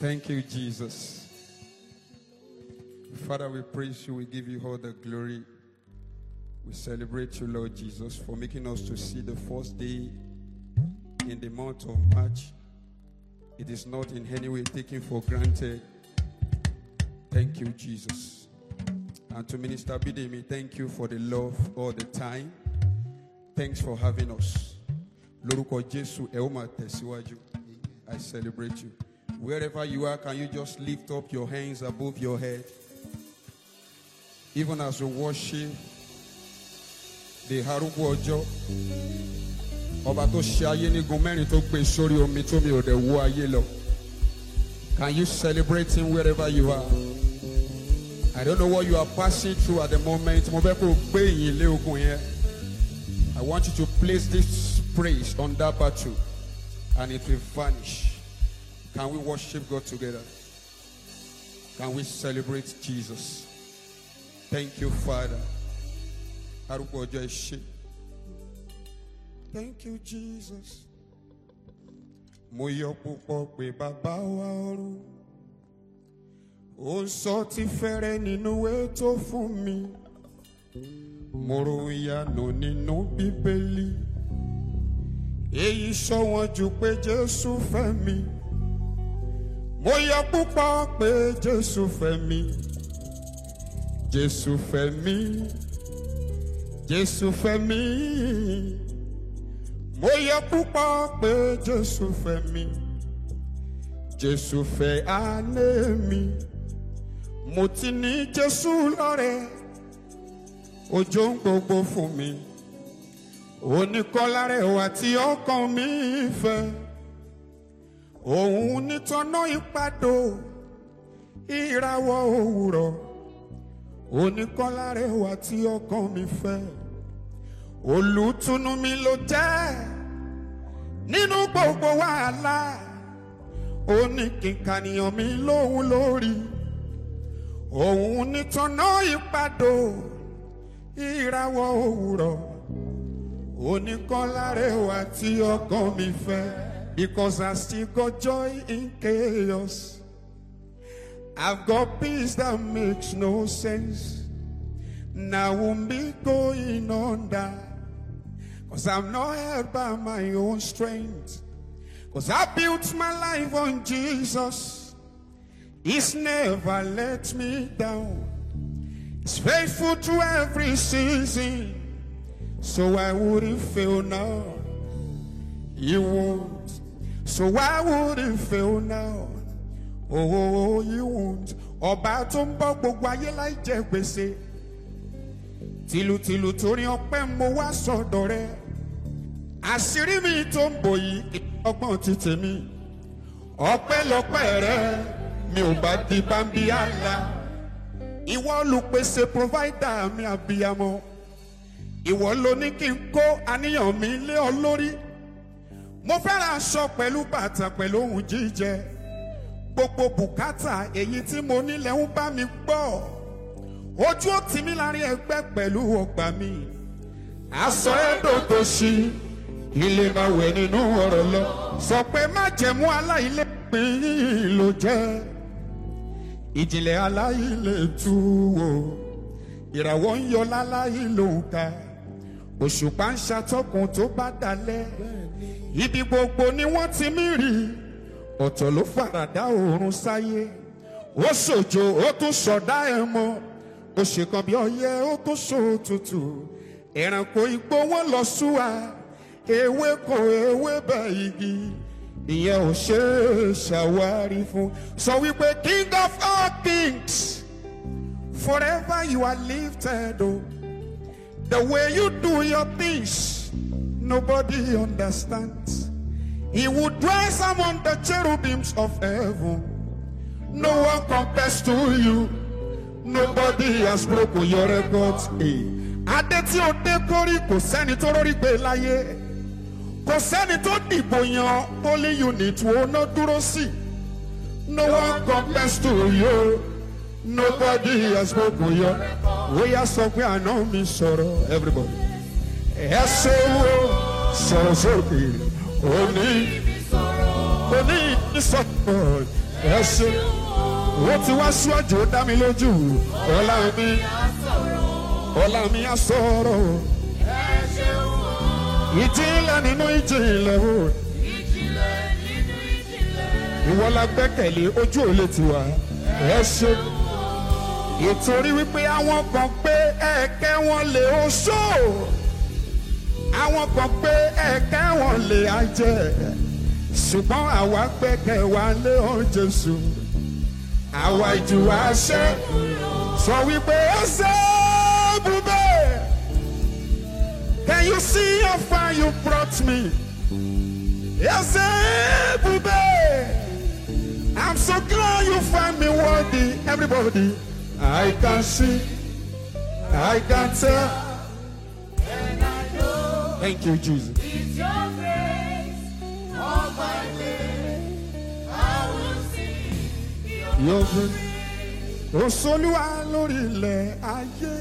Thank you, Jesus. Father, we praise you. We give you all the glory. We celebrate you, Lord Jesus, for making us to see the first day in the month of March. It is not in any way taken for granted. Thank you, Jesus. And to Minister Bidemi, thank you for the love all the time. Thanks for having us. Lórúkọ Jésù, ẹ ó máa tẹ̀síwájú. I celebrate you. Wherever you are, can you just lift up your hands above your head? Even as we worship the Arúgbó Ọjọ́, Ọba tó ṣe ayé nígun mẹ́rin tó gbé sórí omi tó mi ò dẹ̀ wó ayé lọ. Can you celebrate him wherever you are? I don't know what you are passing through at the moment. Mo fẹ́ kó gbé ìyìn lé ogun yẹn. I want you to place this praise on that battle and it will vanish. Can we worship God together? Can we celebrate Jesus? Thank you, Father. Arúgbó Ọjọ́ ẹ ṣé. Thank you, Jesus. Mo yọ̀ púpọ̀ pé bàbá wa ọ̀run. Ó ń sọ ti fẹ́rẹ̀ nínú ètò fún mi. Mo ro ìyanu nínú Bíbélì. Èyí ṣọ̀wọ́n jù pé Jésù fẹ́ mi. Mo yọ̀ púpọ̀ pé Jésù fẹ́ mi. Jésù fẹ́ mi. Jésù fẹ́ mi. Mo yọ̀ púpọ̀ pé Jésù fẹ́ mi. Jésù fẹ́ àánú mi. Mo ti ní Jésù lọ́rẹ̀. Òjò ń gbogbo fún mi. Oníkọ́lá rẹwà tí ọkàn mi fẹ́. Òun nítọ́nà ìpàdó. Ìràwọ̀ òwúrọ̀. Oníkọ́lá rẹwà tí ọkàn mi fẹ́. Olùtùnú mi ló jẹ́. Nínú gbogbo wàhálà. Oníkìkànìyàn mi lóhun lórí. Òun nítọ́nà ìpàdó. Ìràwọ̀ òwúrọ̀. Oníkọ́lá rẹwà tí ọkàn mi fẹ́. Because I still got joy in chaos. I've got peace that makes no sense. Now I won't be going under. Cause I'm not held by my own strength. Cause I built my life on Jesus. He's never let me down. He's faithful to every season. So I wouldn't fail now. He won't. So I wouldn't fail now. Oh, you won't. Ọba tó ń bọ́ gbogbo ayé láì jẹ gbèsè. Tìlùtìlù torí ọpẹ́ mo wá sọ́dọ̀ rẹ. Àṣírí mi tó ń bò yìí ọgbọ́n ti tèmi. Ọpẹ́lọpẹ́ rẹ mi ò bá di bámbí àlá. Ìwọ olùpèsè provider mi àbíyamọ. Ìwọ ló ní kí n kó àníyàn mi lé ọ lórí. Mo fẹ́ ra aṣọ pẹ̀lú bàtà pẹ̀lú ohun jíjẹ. Gbogbo bùkátà èyí tí mo nílẹ̀ ń bá mi gbọ́. Ojú ó tì mí láàrin ẹgbẹ́ pẹ̀lú ọgbà mi. Aṣọ ẹ̀dọ̀ tó ṣí ilé máa wẹ̀ nínú ọ̀rọ̀ lọ. Sọ pé má jẹ̀mú aláìlépin ló jẹ́. Ìjìnlẹ̀ aláìlè tú wò. Ìràwọ̀ ń yọ láláì lòǹkà. Òṣùpá ń ṣàtọ́kùn tó bá dalẹ̀. Ibi gbogbo ni wọ́n ti mí rí. Ọ̀tọ̀ ló faradà oòrùn sáyé. Ó ṣòjò ó tún ṣọ̀dá ẹ̀ mọ́. Ó ṣe kan bí ọyẹ́ ó tún ṣòtútù. Ẹranko igbó wọn lọ súwa. Ewéko ewébẹ̀ igi. Ìyẹn ò ṣe é ṣàwárí fún. Sọ wípé King of all kings. Forever you are lifted up. The way you do your things, nobody understands. He would dwell among the cherubims of heaven. No one compares to you. Nobody has broken your records. Adé tí o dé kórí kò sẹ́ni tó rórí gbé láyé. Kò sẹ́ni tó dìbò yan polling unit wo ná dúró sí. No one compares to you. Nobody has broken your records. Ó yá sọ pé àná mi sọ̀rọ̀ everybody. Ẹ ṣe wo sọ̀rọ̀ sókè. Òní ìsọ̀rọ̀. ẹ ṣé ó ti wá síwájú ó dá mi lójú ọlá mi á sọ̀rọ̀ ìjìnlẹ̀ nínú ìjìnlẹ̀ o ìwọ la gbẹ́kẹ̀lé ojú ò lè tiwa ẹ ṣé ìtorí wípé àwọn kan pé ẹ̀kẹ́ wọn lè oṣó àwọn kan pé ẹ̀kẹ́ wọn lè ajẹ́ ṣùgbọ́n àwa gbẹ́kẹ̀ wa lé ọ Jésù àwa ìjù wa ṣe sọ wípé ẹsẹ̀ bùbẹ́. Can you see how far you brought me? Yes, bube. I'm so glad you find me worthy. Everybody, I can see, I can tell, and I know. Thank you, Jesus. It's your grace, all my days. I will sing your grace. Olúwa lórí ilẹ̀ ayé.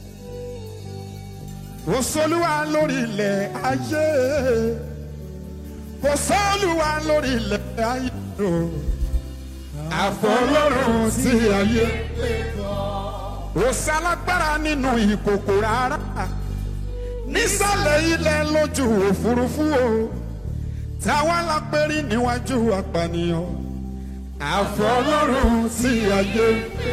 Olúwa lórí ilẹ̀ ayé. Olúwa lórí ilẹ̀ ayé. Àfọlọ́run sí ayé. Ó sálágbára nínú ìkòkò rárá. Nísàlẹ̀ ilẹ̀ lójú òfurufú o. Táwa lápẹ́rí níwájú apànìyàn. Àfọlọ́run sí ayé.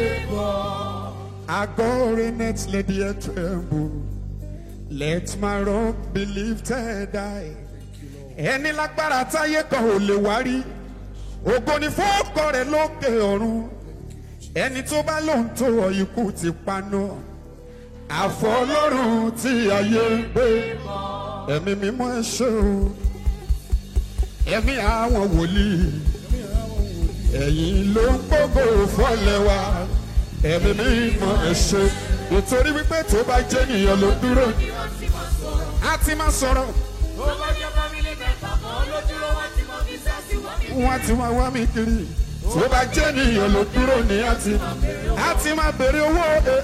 Agorenet let the earth tremble. Let my rock be lifted high. Ẹni lágbára táyé kan ò lè wá rí. Ògo ni fún ọkọ rẹ̀ lókè ọ̀run. Ẹni tó bá lóhùn tó ọ ikú ti paná. Àfọlọ́run tí ayé ń gbé. Ẹ̀mí mímọ́ ẹ ṣé o. Ẹ̀mí àwọn wòlíì. Ẹ̀yin ló ń gbógo fọ́lẹ̀ wa. Ẹ̀mí mímọ́ ẹ ṣé. Nítorí wípé tó bá jẹ́ ènìyàn ló dúró. A ti máa sọ̀rọ̀. Wọ́n ti máa wá mi kiri. Tó bá jẹ́ ènìyàn ló dúró ní a ti máa bèrè owó.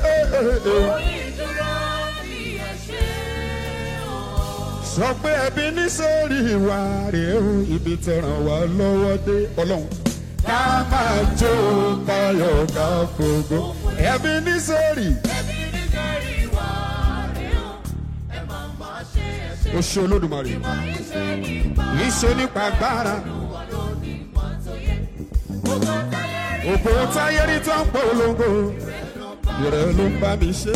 Sọ pé ẹbí ní sórí ìwà rẹ̀ o, ibi tẹ̀ràn wá lọ́wọ́ dé Ọlọ́run. Ká máa jó káyọ̀ ká fògo. Ẹbí ní sórí. Ó ṣe Olódùmarè. Ìṣe nípa agbára. Ògbó táyé rí tó ń polongo. Ìrẹ̀ ló ń bá mi ṣe.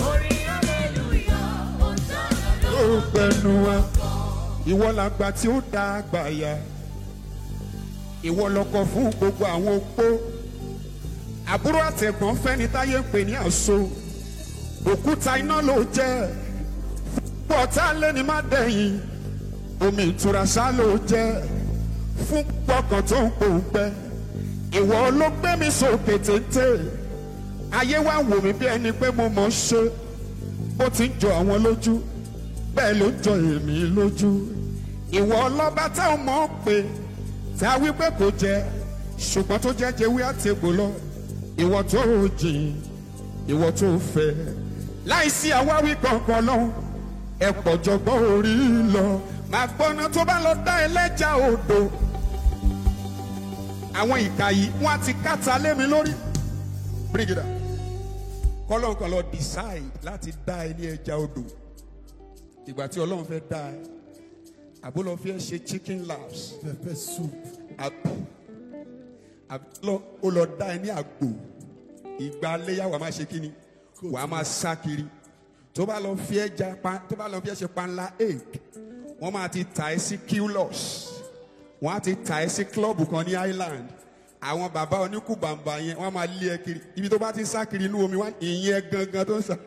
Ó gbẹnu wa. Ìwọ làgbà tí ó dá àgbà ya. Ìwọ lọkọ fún gbogbo àwọn opó. Àbúrò àtẹ̀gbọ́n fẹ́ni táyé ń pè ní àṣọ. Òkúta iná ló jẹ́. Pọ̀tá lẹ́ni má dẹ̀yìn. Omi ìtura ṣá ló jẹ́. Fún pọkàn tó ń pòǹgbẹ. Ìwọ ló gbé mi sókè téńté. Ayé wa wò mí bí ẹni pé mo mọ̀ ṣe. Bó ti ń jọ àwọn lójú. Bẹ́ẹ̀ ló ń jọ èmi lójú. Ìwọ ọlọ́ba táwọn mọ̀ pé. Tá a wí pé kò jẹ. Ṣùgbọ́n tó jẹ́ jẹ́wé àtẹ̀gbò lọ. Ìwọ tó jìn. Ìwọ tó fẹ́. Láìsí àwáwí kankan lọ́hùn. Ẹ pọ̀ jọgbọ́n orí lọ. Màá gbọ́ná tó bá lọ dá ẹlẹ́jà odò. Àwọn ìka yìí wọ́n á ti káta lé mi lórí. Bring it up. Kọ́lọ́n kan lọ decide láti dá ẹ ní ẹja odò. Ìgbà tí Ọlọ́run fẹ́ dá ẹ. Àbó lọ fi ẹ ṣe chicken laps. Pepper soup. Àbó ó lọ dá ẹ ní àgbò. Ìgbà léyà wàá máa ṣe kí ni? Wàá máa sá kiri. Tó bá lọ fi ẹ ṣe panla egg. Wọ́n máa ti tà ẹ́ sí Qlos. Wọ́n á ti tà ẹ́ sí klọ́ọ̀bù kan ní Island. Àwọn bàbá oníkù bàǹbà yẹn wọ́n máa lé ẹ kiri. Ibi tó bá ti sá kiri inú omi wá ìyẹn gangan tó ń sá.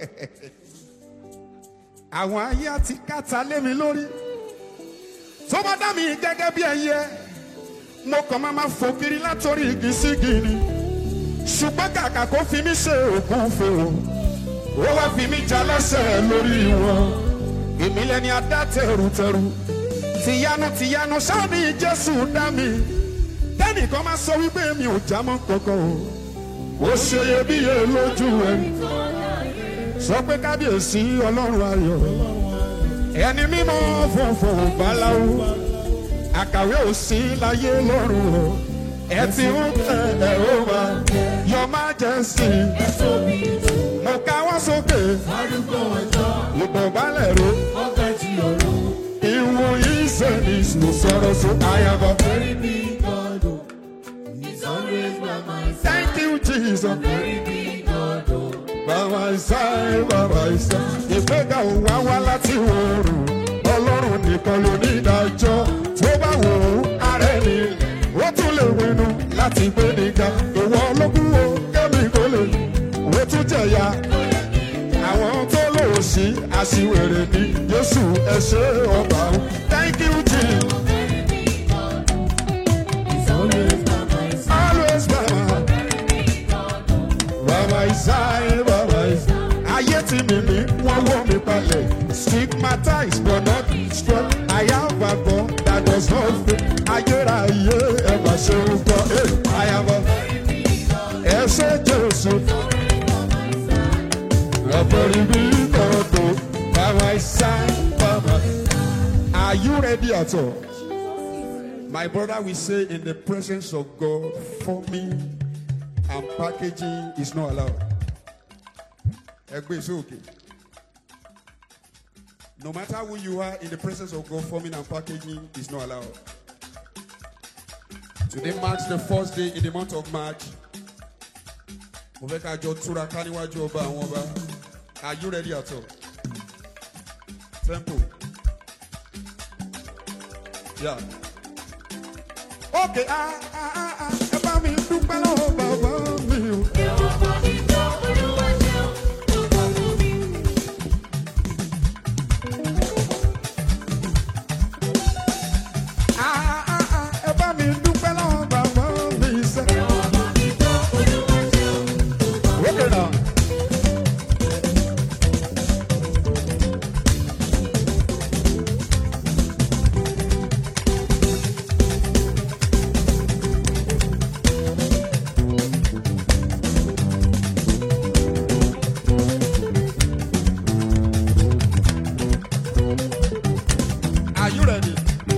Àwọn ayé àti kàtà lé mi lórí. Tó bá dá mi gẹ́gẹ́ bí ẹyẹ. Mo kàn máa fò kiri látòrí igi sí igi ni. Ṣùgbọ́n kàkà kó fi mí ṣe ògùn fèrò. Ó wá fi mí já lẹ́sẹ̀ lórí wọn. Èmi lẹni adá tẹrùtẹrù. Tìyanu sáni Jésù dá mi. Tẹ́nìkan máa sọ wípé mi ò já mọ́ kankan o. Ó ṣe iyebíye lójú ẹ. Sọ pé kábíyèsí Ọlọ́run ayọ̀. Ẹni mímọ́ funfun báláwo. Àkàwé ò sí láyé lọ́run o. Ẹ ti ń tẹ̀ ẹ̀ o majesty. Mo káwọ́ sókè. Ìbọ̀bálẹ̀ ro. Ìwọ̀n yìí ṣe ní sọ̀rọ̀ sọ àyàbọ̀. Very big God, oh. He's always by my side. Thank you, Jesus. Very big God, oh. By my side, by my side. Ìgbéga ò wá wá láti oòrùn. Ọlọ́run nìkan ló ní ìdájọ́. Tó bá wò ó, ara ẹni. Ó tún lè winu láti gbé níga. Ìwọ ológun wo kẹ́mi kò lè. Ó tún jẹ̀yà. Àwọn tó lò ó sí aṣiwèrè ní Jésù ẹ ṣé ọba o. Thank you, Jesus. Very big God, oh. He's always by my side. Always by my Very big God, oh. by my side, by my side. Ayé tí mi wọ́n wọ́ mi palẹ̀. Stigmatized but not strong. I have a God that does not fail. Ayérayé ẹ bá ṣe ń gbọ́. I have a ẹ ṣe Jésù. A very big God, oh, by my side, by my side. Are you ready at all? My brother will say in the presence of God, forming and packaging is not allowed. Egbe is okay. No matter who you are, in the presence of God, forming and packaging is not allowed. Today marks the first day in the month of March. Are you ready at all? Tempo. Yeah. Okay. Ẹ bá mi dúpẹ́ lọ́wọ́ bàbá mi o. Ẹ bá mi dúpẹ́ lọ́wọ́ bàbá mi sẹ́. Okay now. Are you ready?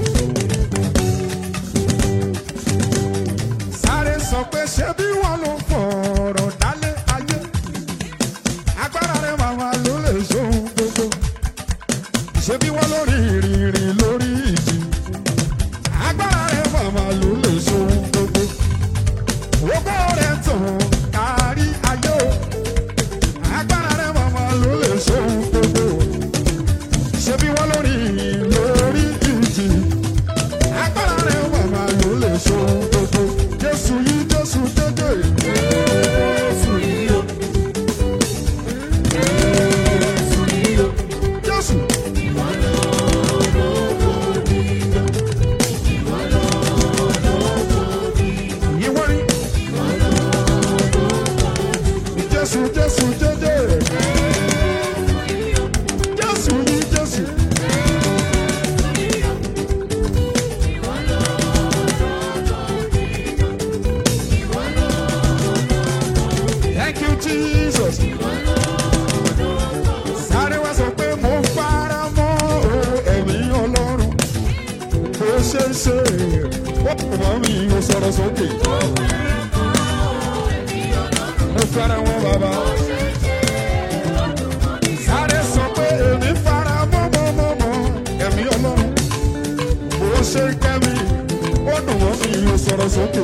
Sáré sọ pé ṣé bí wọ́n ló fọ̀rọ̀ dálé ayé. Agbára rẹ̀ màmá ló lè ṣohun gbogbo. Ṣé bí wọ́n lórí ìrìn lórí ìjì. Agbára rẹ̀ màmá ló lè ṣohun gbogbo. Ògo rẹ̀ tàn kárí ayé o. Agbára rẹ̀ màmá ló lè ṣohun gbogbo. Ṣé bí wọ́n lórí ìjì. Agbára rẹ̀ màmá ló lè ṣohun gbogbo. Jésù yìí Jésù dédé. Jésù yìí o. Jésù yìí o. Jésù. Ìwọ lógo dídá. Ìwọ lógo dídá. Ìwọ ni. Ìwọ lógo dídá. Jésù Jésù dédé. Jésù yìí o. Jésù yìí Jésù. Jésù yìí o. Ìwọ lógo dídá. Ìwọ lógo. Thank you, Jesus. Sáré wá sọ pé mo fara mọ́ ẹ̀mí Ọlọ́run. Bó ṣe ń ṣe ó kò mọ́ mi ò sọ̀rọ̀ sókè. Mo fara mọ́ bàbá. Sáré sọ pé èmi fara mọ́ ẹ̀mí Ọlọ́run. Bó ṣe ń kẹ́ mi ó dùn mọ́ mi ò sọ̀rọ̀ sókè.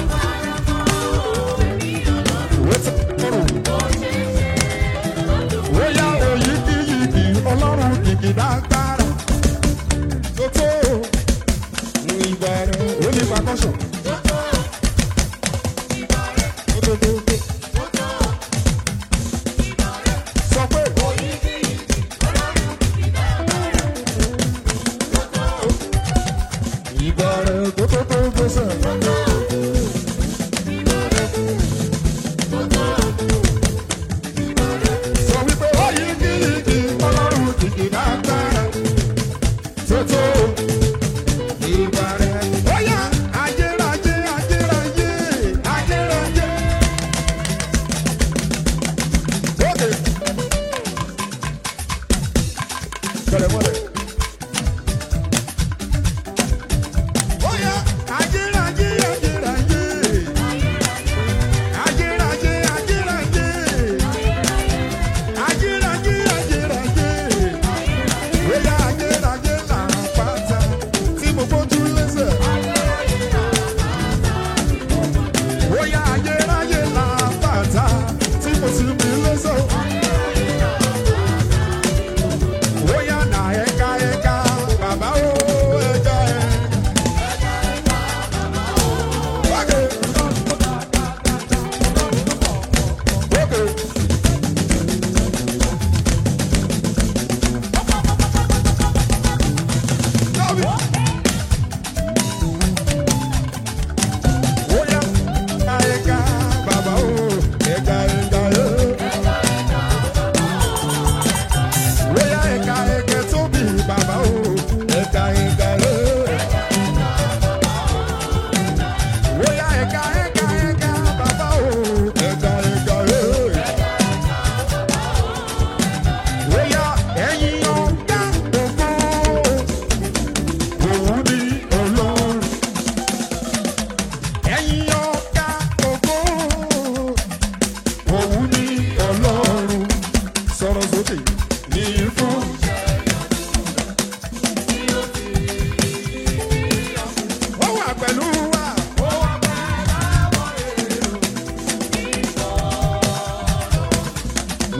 Ó ti kúrò. Bóyá òyìgìyìgì Ọlọ́run kìkì dágbára tó tó ìgbà rẹ̀ ó ní pàkọ́ṣọ̀. Sọ pé ìgbà rẹ̀ tó gbèsè.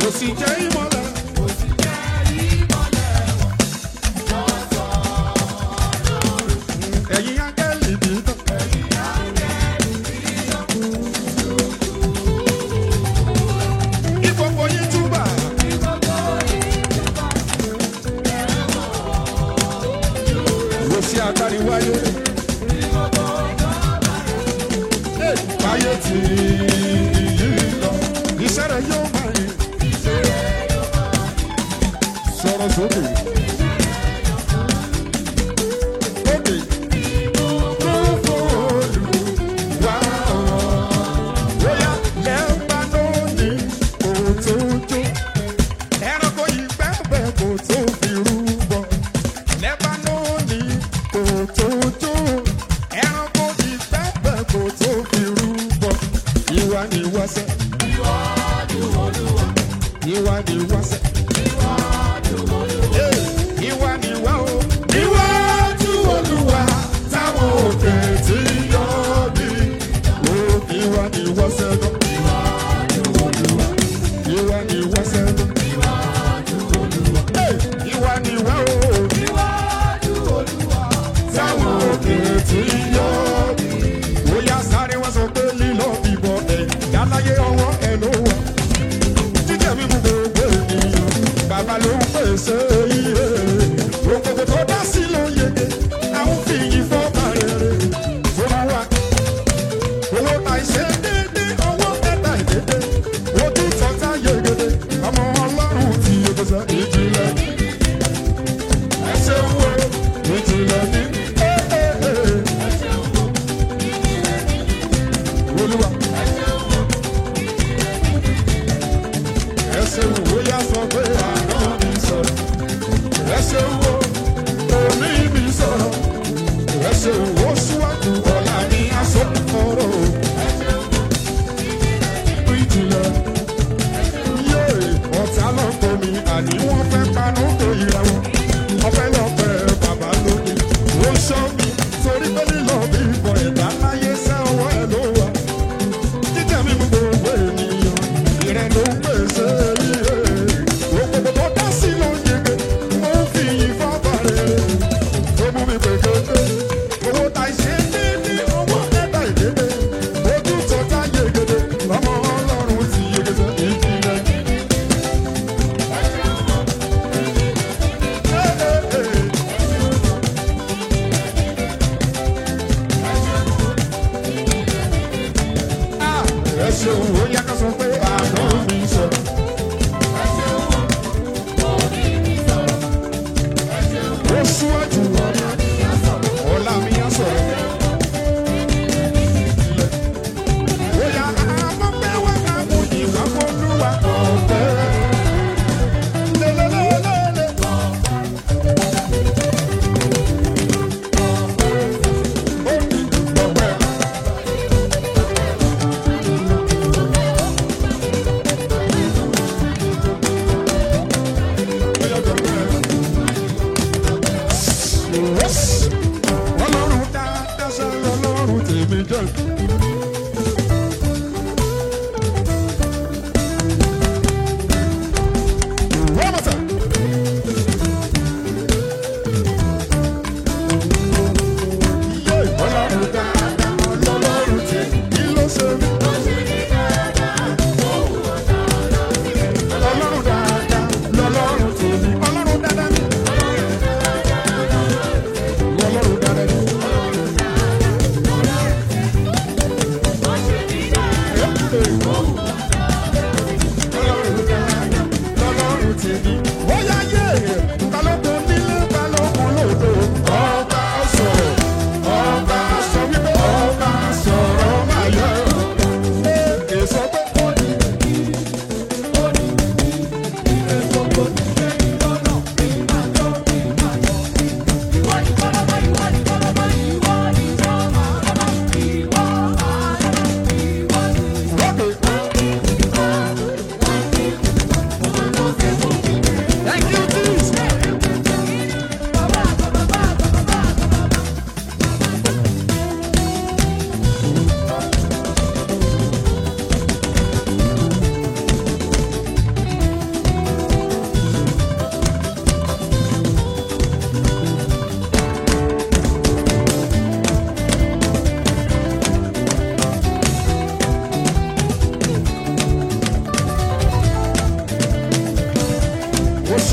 sì jẹ́ ìmọ̀lẹ̀. Ẹ̀yin áńgẹ́lì dídán. Ìgbòho yín túbà. Wo sí agbárí wáyé. Wáyé tí yí lọ. Iṣẹ́ rẹ̀ yóò máa yìn. Sọ̀rọ̀ sókè.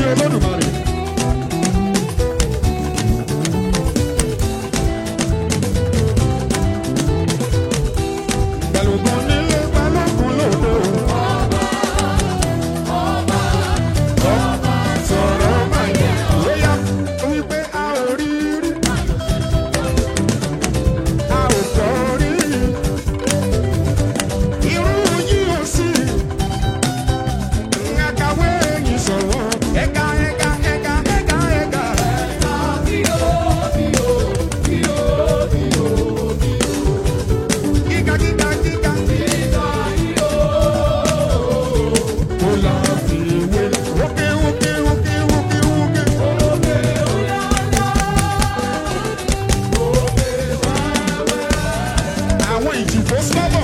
Olódùmarè. Balógun nílé balógun lóde o. Sọ̀rọ̀ báyìí. Lóyá wípé a ò rí rí. A ò gbọ́ rí. Irú yìí ò sí. Àkàwé yìí sọ̀rọ̀. Ẹ̀ka ẹ̀ka ẹ̀ka ẹ̀ka ẹ̀ka. Kíkà kíkà kíkà. Ó là fi wé. Wókè wókè wókè wókè wókè. Àwọn ìjì tó sọ́bọ̀.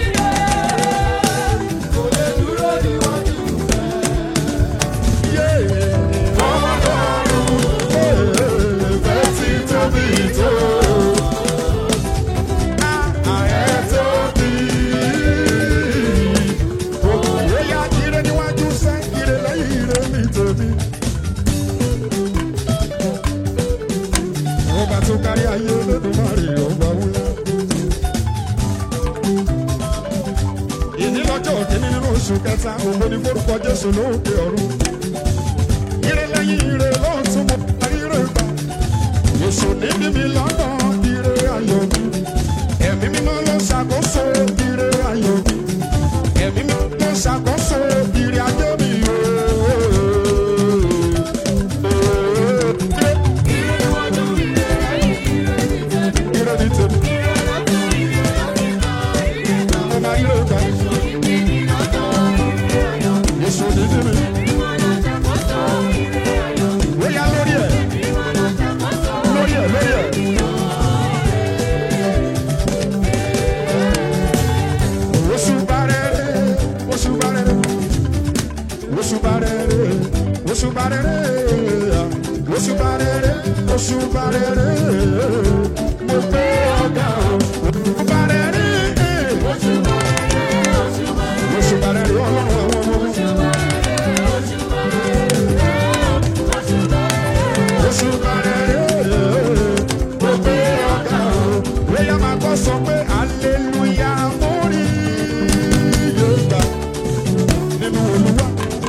Ọba tó kárí ayé Olódùmarè ọba wúlá. Ìní lọ́jọ́ kìíní nínú oṣù kẹta, ògo ni forúkọ Jésù lókè ọ̀run. Ire lẹ́yìn ire lóhùn tún mo parí rẹ̀ gbà. Èso níbi mi lọ́nà ire ayọ̀ mi. Ẹ̀mí mímọ́ ló ṣàkóso ire ayọ̀ mi. Ẹ̀mí mímọ́ ló ṣàkóso ire ayé mi. Ire ní tèmi. Mo máa ire gbà. Èso níbi mi. Bóyá lórí ẹ̀. Lórí ẹ̀ lórí ẹ̀. Oṣù bàrẹ̀rẹ̀, oṣù bàrẹ̀rẹ̀, oṣù bàrẹ̀rẹ̀, oṣù bàrẹ̀rẹ̀, oṣù bàrẹ̀rẹ̀, oṣù bàrẹ̀rẹ̀, mo gbé ọ̀gá o. Oṣù bàrẹ̀rẹ̀, oṣù bàrẹ̀rẹ̀ ọlọ́run àwọn ọmọ mi. Oṣù bàrẹ̀rẹ̀, mo gbé ọ̀gá o. Bóyá máa kọ́ sọ pé hallelujah mo rí Yorùbá nínú Olúwa.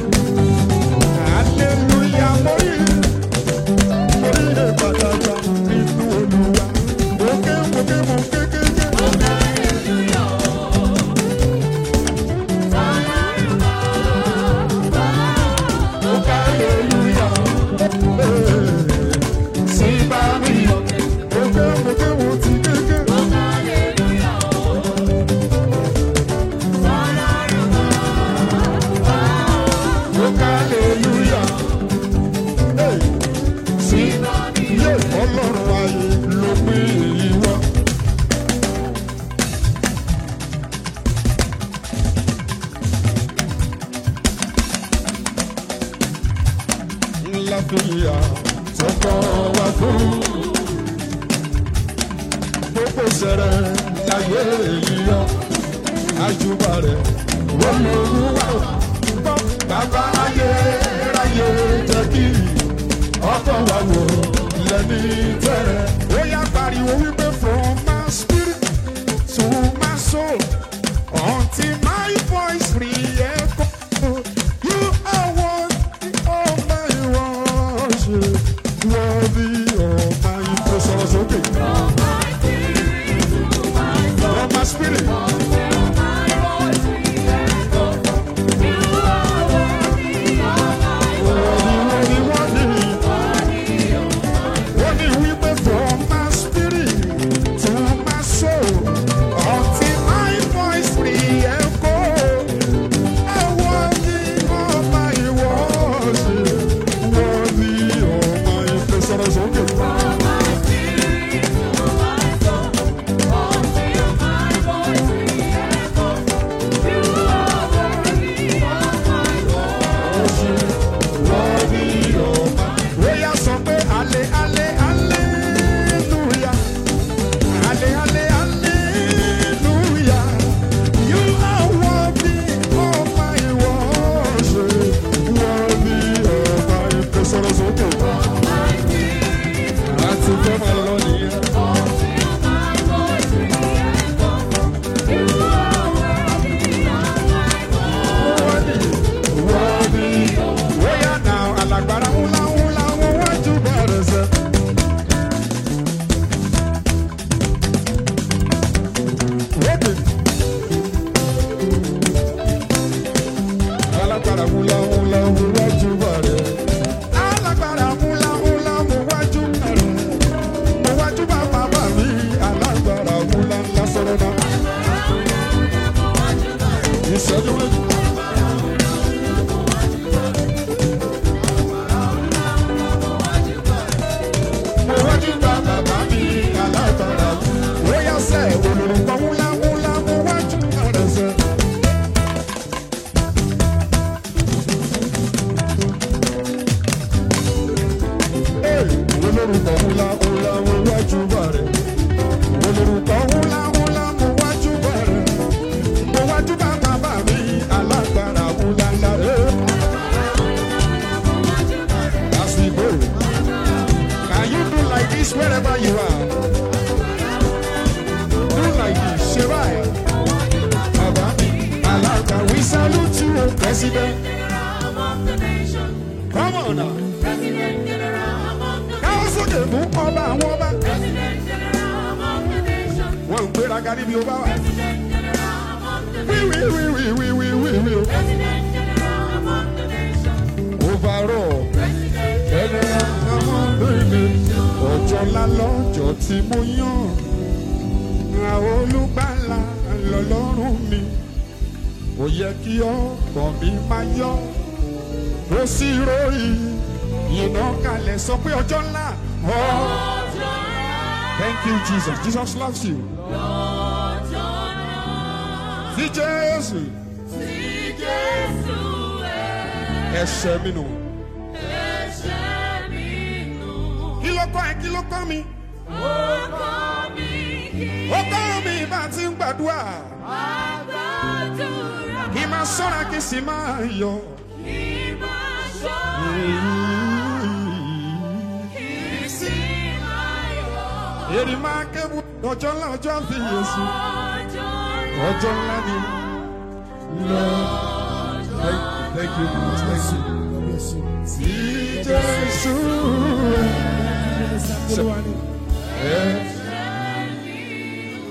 Hallelujah mo rí Ìbàdàgbà nínú Olúwa. Òkè òkè mo kékeré. Òkè hallelujah. Sí bá mi. Òkè òkè mo ti kékeré. Òkè hallelujah. Hey. Sí yé Ọlọ́run ayé ló pín èyí wá. Ńlá fìyà tó kọ́ wá fún gbogbo sẹ̀rẹ̀ láyé èyí yọ. Àjùbà rẹ̀ wọ́n lè wúwà gbọ́ bàbá ayé ráyé jẹ́ kí ọkọ̀ wa wò lẹ́ni tẹ̀rẹ̀. Ó yá pariwo wípé from my spirit to my soul until my voice re-echo. You are worthy of my worship, worthy of my praise. Okay. From my spirit. From my spirit to my soul, until my voice ìṣẹ́jú méjì. mo wájú bá bàbá mi alágbára ó yá sẹ́ olùkọ́ ńlá mo wájú rẹ̀ sẹ́. olórúkọ ńlá mo wájú bá rẹ̀ olórúkọ ńlá mo wájú bá rẹ̀ mo wájú bá bàbá mi alágbára ńlá rẹ̀. As we go, can you do like this wherever you are? Do like this, Shebaya. Bàbá mi alágbára, we salute you, President. Come on now. Sókè mú ọba àwọn ọba. Wọ́n ń gbéraga níbi ọba wa. Wíwíwíwíwíwíwí. Overall, general among women. Ọjọ́ ńlá lọ́jọ́ tí mo yàn. Àwọn olùgbàlà lọ́lọ́run mi. Ó yẹ kí ọkàn mi máa yọ. Ó sì ròyìn. Iná kalẹ̀ sọ pé ọjọ́ ńlá. Thank you, Jesus. Jesus loves you. Sí Jésù. Ẹ̀ṣẹ̀ mi nù. Kí ló kọ́ ẹ? Kí ló kọ́ mi? Ó kọ́ mi bá ti ń gbàdúrà. Kí máa ṣọ́ra kí sì máa yọ̀. Èrì máa kébù ọjọ́ ńlá ọjọ́ àfihàn ọjọ́ ńlá ni. Thank you, thank you. Sí Jésù.